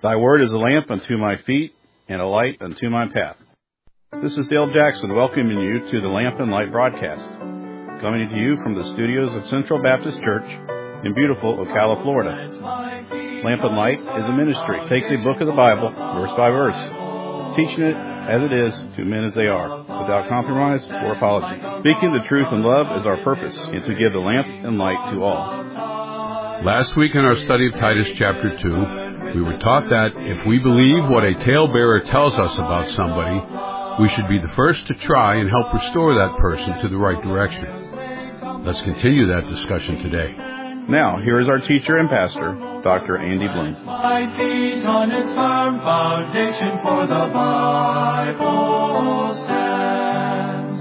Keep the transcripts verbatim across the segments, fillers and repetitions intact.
Thy word is a lamp unto my feet and a light unto my path. This is Dale Jackson welcoming you to the Lamp and Light broadcast, coming to you from the studios of Central Baptist Church in beautiful Ocala, Florida. Lamp and Light is a ministry. It takes a book of the Bible, verse by verse, teaching it as it is to men as they are, without compromise or apology. Speaking the truth in love is our purpose, and to give the lamp and light to all. Last week in our study of Titus chapter two, we were taught that if we believe what a talebearer tells us about somebody, we should be the first to try and help restore that person to the right direction. Let's continue that discussion today. Now, here is our teacher and pastor, Doctor Andy Bloom. My feet on his firm foundation, for the Bible stands.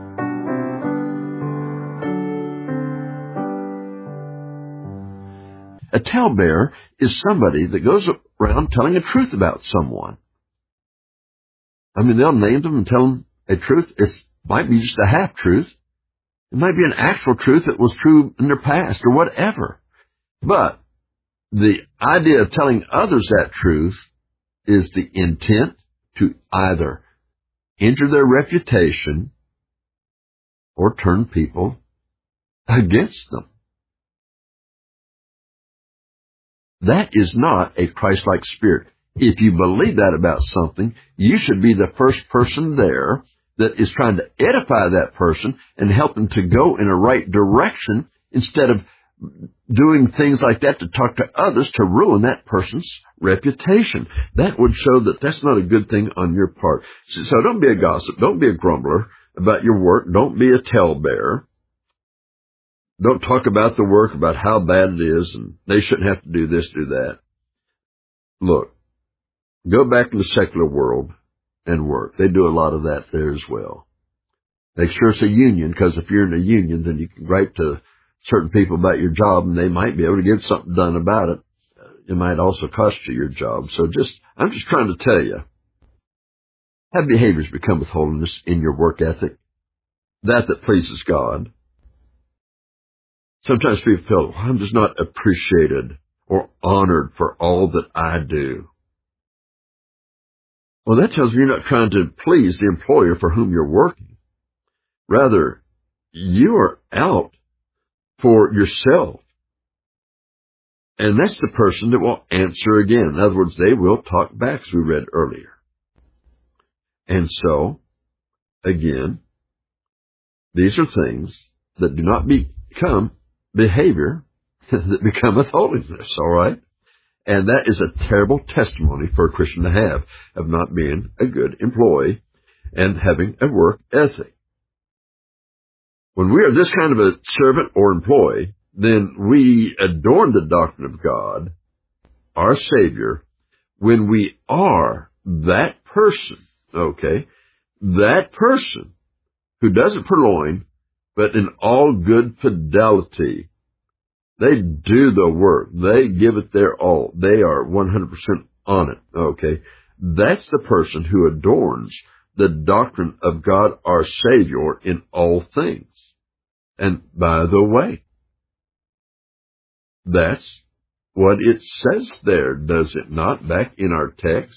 A talebearer is somebody that goes around telling a truth about someone. I mean, they'll name them and tell them a truth. It might be just a half-truth. It might be an actual truth that was true in their past or whatever. But the idea of telling others that truth is the intent to either injure their reputation or turn people against them. That is not a Christ-like spirit. If you believe that about something, you should be the first person there that is trying to edify that person and help them to go in a right direction instead of doing things like that to talk to others to ruin that person's reputation. That would show that that's not a good thing on your part. So, so don't be a gossip. Don't be a grumbler about your work. Don't be a talebearer. Don't talk about the work, about how bad it is, and they shouldn't have to do this, do that. Look, go back in the secular world and work. They do a lot of that there as well. Make sure it's a union, because if you're in a union, then you can write to certain people about your job, and they might be able to get something done about it. It might also cost you your job. So just, I'm just trying to tell you, have behaviors become with holiness in your work ethic, that that pleases God. Sometimes people feel, well, I'm just not appreciated or honored for all that I do. Well, that tells me you're not trying to please the employer for whom you're working. Rather, you are out for yourself. And that's the person that will answer again. In other words, they will talk back, as we read earlier. And so, again, these are things that do not become behavior that becometh holiness, all right? And that is a terrible testimony for a Christian to have of not being a good employee and having a work ethic. When we are this kind of a servant or employee, then we adorn the doctrine of God, our Savior, when we are that person, okay, that person who doesn't purloin, but in all good fidelity. They do the work. They give it their all. They are one hundred percent on it, okay? That's the person who adorns the doctrine of God, our Savior, in all things. And by the way, that's what it says there, does it not, back in our text?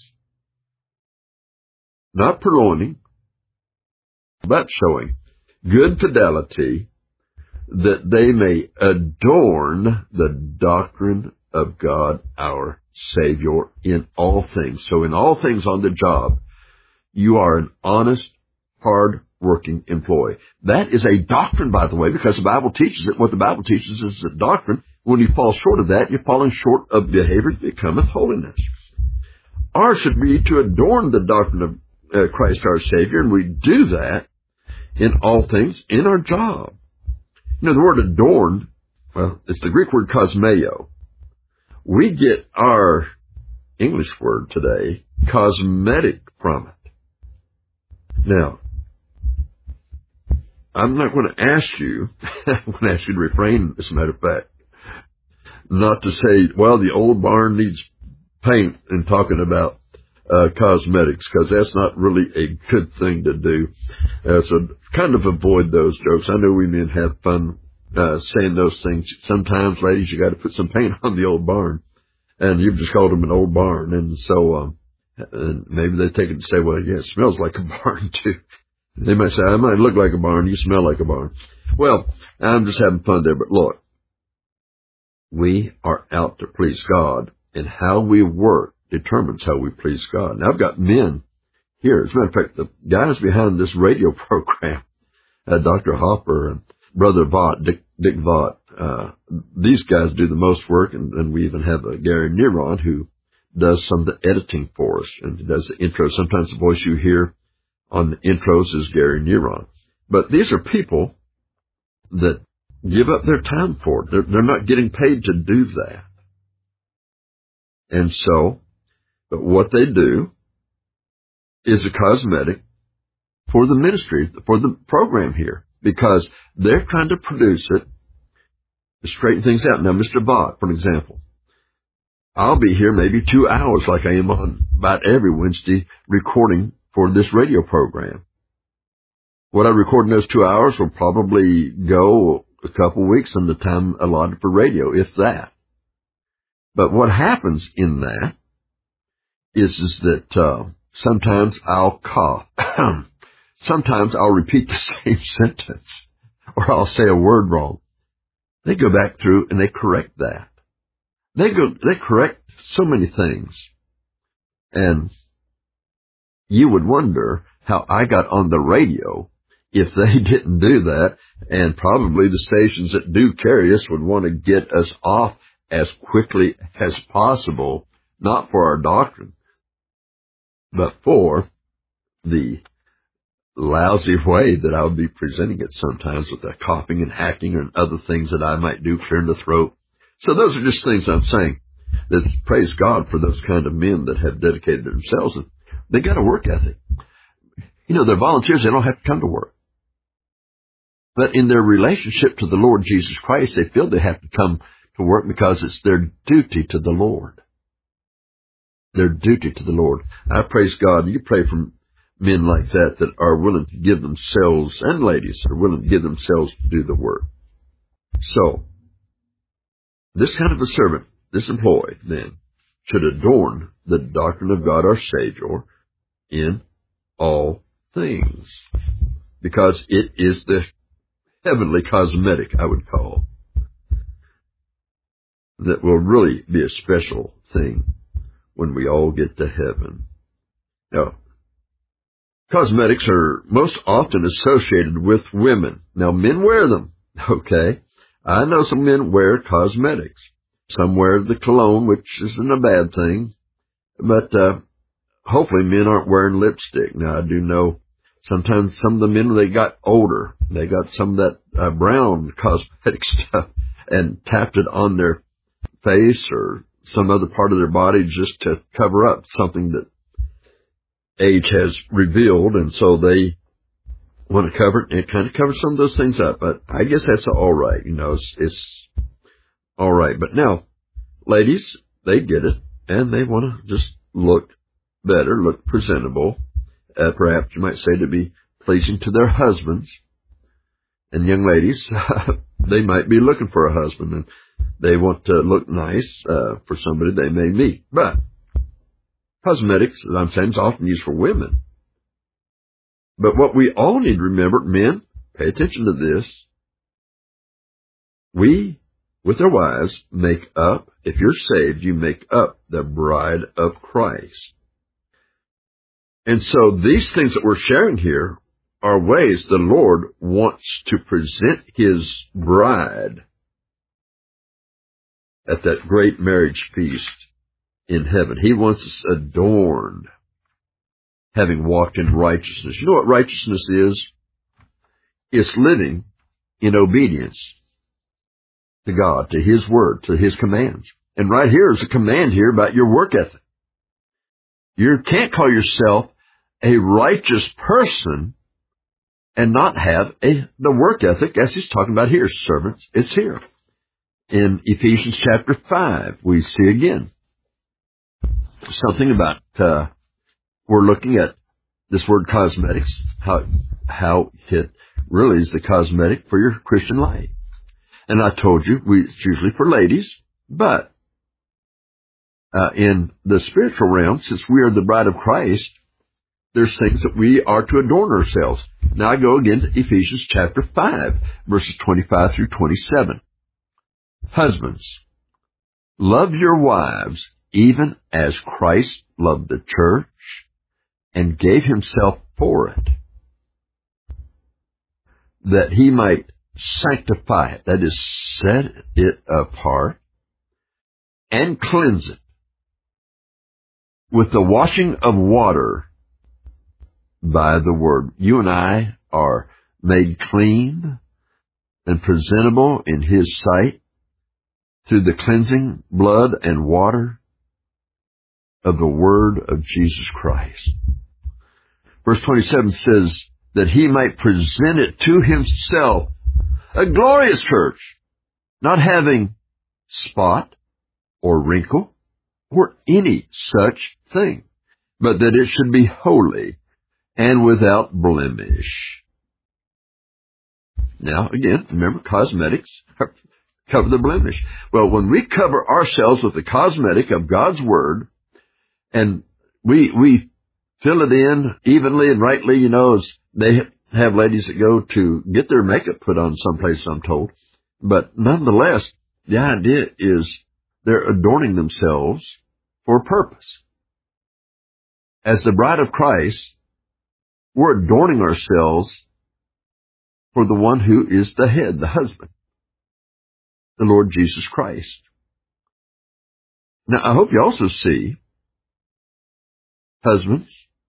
Not purloining, but showing good fidelity, that they may adorn the doctrine of God, our Savior, in all things. So in all things on the job, you are an honest, hard-working employee. That is a doctrine, by the way, because the Bible teaches it. What the Bible teaches is a doctrine. When you fall short of that, you're falling short of behavior that becometh holiness. Ours should be to adorn the doctrine of uh, Christ our Savior, and we do that in all things in our job. You know, the word adorned, well, it's the Greek word kosmeo. We get our English word today, cosmetic, from it. Now, I'm not going to ask you, I'm going to ask you to refrain, as a matter of fact, not to say, well, the old barn needs paint and talking about uh, cosmetics, because that's not really a good thing to do. Uh, so kind of avoid those jokes. I know we men have fun uh, saying those things. Sometimes, ladies, you got to put some paint on the old barn. and you've just called them an old barn. And so um, and maybe they take it and say, well, yeah, it smells like a barn too. They might say, I might look like a barn, you smell like a barn. Well, I'm just having fun there, but look, we are out to please God, and how we work determines how we please God. Now, I've got men here. As a matter of fact, the guys behind this radio program, uh, Doctor Hopper and Brother Vaught, Dick, Dick Vaught, uh, these guys do the most work, and, and we even have uh, Gary Neron, who does some of the editing for us, and he does the intro. Sometimes the voice you hear on the intros is Gary Neron. But these are people that give up their time for it. They're, they're not getting paid to do that. And so, but what they do is a cosmetic for the ministry, for the program here, because they're trying to produce it to straighten things out. Now, Mister Vaught, for example, I'll be here maybe two hours like I am on about every Wednesday recording for this radio program. What I record in those two hours will probably go a couple weeks in the time allotted for radio, if that. But what happens in that is, is that uh, sometimes I'll cough. Sometimes I'll repeat the same sentence, or I'll say a word wrong. They go back through and they correct that. They go, they correct so many things. And you would wonder how I got on the radio if they didn't do that, and probably the stations that do carry us would want to get us off as quickly as possible, not for our doctrine, but for the lousy way that I would be presenting it sometimes with the coughing and hacking and other things that I might do, clearing the throat. So those are just things I'm saying. That praise God for those kind of men that have dedicated themselves. And they got a work ethic. You know, they're volunteers. They don't have to come to work. But in their relationship to the Lord Jesus Christ, they feel they have to come to work because it's their duty to the Lord. Their duty to the Lord. I praise God. You pray for men like that that are willing to give themselves, and ladies that are willing to give themselves to do the work. So, this kind of a servant, this employee, then, should adorn the doctrine of God our Savior in all things. Because it is the heavenly cosmetic, I would call, that will really be a special thing when we all get to heaven. Now, cosmetics are most often associated with women. Now, men wear them, okay? I know some men wear cosmetics. Some wear the cologne, which isn't a bad thing. But uh, hopefully men aren't wearing lipstick. Now, I do know sometimes some of the men, they got older. They got some of that uh, brown cosmetic stuff and tapped it on their face or some other part of their body just to cover up something that age has revealed. And so they want to cover it, and it kind of covers some of those things up. But I guess that's all right. You know, it's, it's all right. But now, ladies, they get it, and they want to just look better, look presentable. Uh, perhaps you might say to be pleasing to their husbands. And young ladies, they might be looking for a husband, and they want to look nice uh, for somebody they may meet. But cosmetics, as I'm saying, is often used for women. But what we all need to remember, men, pay attention to this. We, with our wives, make up, if you're saved, you make up the bride of Christ. And so these things that we're sharing here are ways the Lord wants to present His bride at that great marriage feast in heaven. He wants us adorned, having walked in righteousness. You know what righteousness is? It's living in obedience to God, to His word, to His commands. And right here is a command here about your work ethic. You can't call yourself a righteous person and not have a the work ethic, as he's talking about here, servants. It's here. In Ephesians chapter five, we see again something about, uh, we're looking at this word cosmetics, how, how it really is the cosmetic for your Christian life. And I told you, we, it's usually for ladies, but uh, in the spiritual realm, since we are the bride of Christ, there's things that we are to adorn ourselves. Now I go again to Ephesians chapter five, verses twenty-five through twenty-seven. Husbands, love your wives, even as Christ loved the church and gave himself for it, that he might sanctify it, that is, set it apart, and cleanse it with the washing of water by the word. You and I are made clean and presentable in his sight through the cleansing blood and water of the word of Jesus Christ. Verse twenty-seven says that he might present it to himself, a glorious church, not having spot or wrinkle or any such thing, but that it should be holy and without blemish. Now, again, remember, cosmetics cover the blemish. Well, when we cover ourselves with the cosmetic of God's Word, and we we fill it in evenly and rightly, you know, as they have ladies that go to get their makeup put on someplace, I'm told. But nonetheless, the idea is they're adorning themselves for a purpose. As the bride of Christ, we're adorning ourselves for the one who is the head, the husband, the Lord Jesus Christ. Now, I hope you also see, husbands,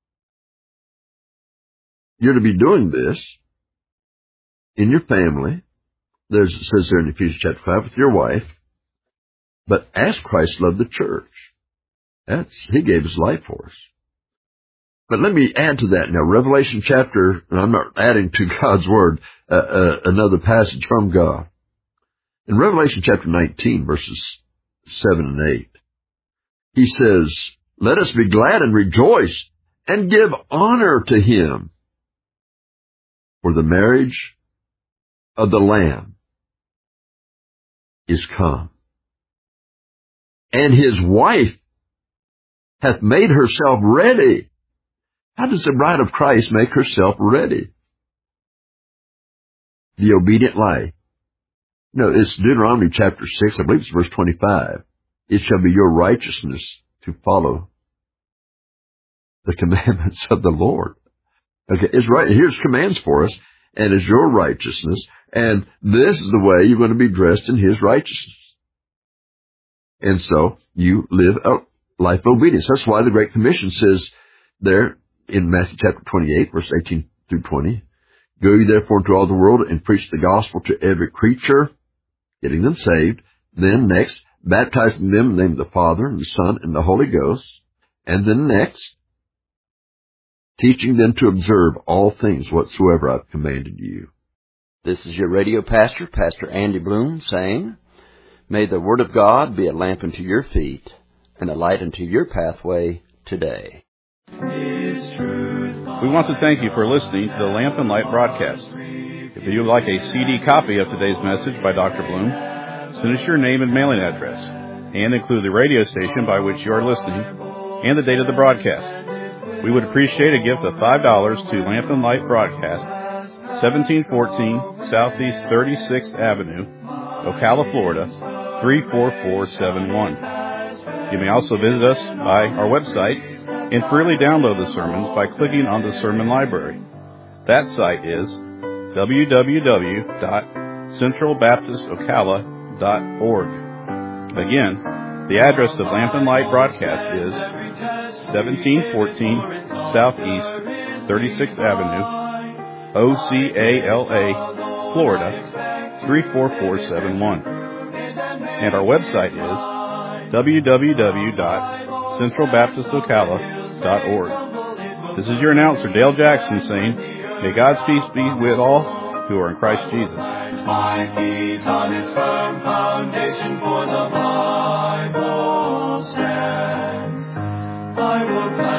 you're to be doing this in your family. There's, it says there in Ephesians chapter five, with your wife. But as Christ loved the church, that's, he gave his life for us. But let me add to that now. Revelation chapter, and I'm not adding to God's Word, uh, uh, another passage from God. In Revelation chapter nineteen, verses seven and eight, he says, let us be glad and rejoice and give honor to him, for the marriage of the Lamb is come, and his wife hath made herself ready. How does the bride of Christ make herself ready? The obedient life. No, it's Deuteronomy chapter six, I believe it's verse twenty-five. It shall be your righteousness to follow the commandments of the Lord. Okay, it's right. Here's commands for us, and it's your righteousness, and this is the way you're going to be dressed in his righteousness. And so you live a life of obedience. That's why the Great Commission says there in Matthew chapter twenty-eight, verse eighteen through twenty, go ye therefore into all the world and preach the gospel to every creature, getting them saved. Then next, baptizing them in the name of the Father and the Son and the Holy Ghost. And then next, teaching them to observe all things whatsoever I've commanded you. This is your radio pastor, Pastor Andy Bloom, saying, may the Word of God be a lamp unto your feet and a light unto your pathway today. We want to thank you for listening to the Lamp and Light broadcast. If you would like a C D copy of today's message by Doctor Bloom, send us your name and mailing address, and include the radio station by which you are listening and the date of the broadcast. We would appreciate a gift of five dollars to Lamp and Light Broadcast, seventeen fourteen Southeast thirty-sixth Avenue, Ocala, Florida, three four four seven one. You may also visit us by our website and freely download the sermons by clicking on the Sermon Library. That site is w w w dot central baptist ocala dot org. Again, the address of Lamp and Light Broadcast is seventeen fourteen Southeast thirty-sixth Avenue, O C A L A, Florida, three four four seven one. And our website is w w w dot central baptist ocala dot org. This is your announcer, Dale Jackson, saying, may God's peace be with all who are in Christ Jesus. My feet on its firm foundation, for the Bible stands. I will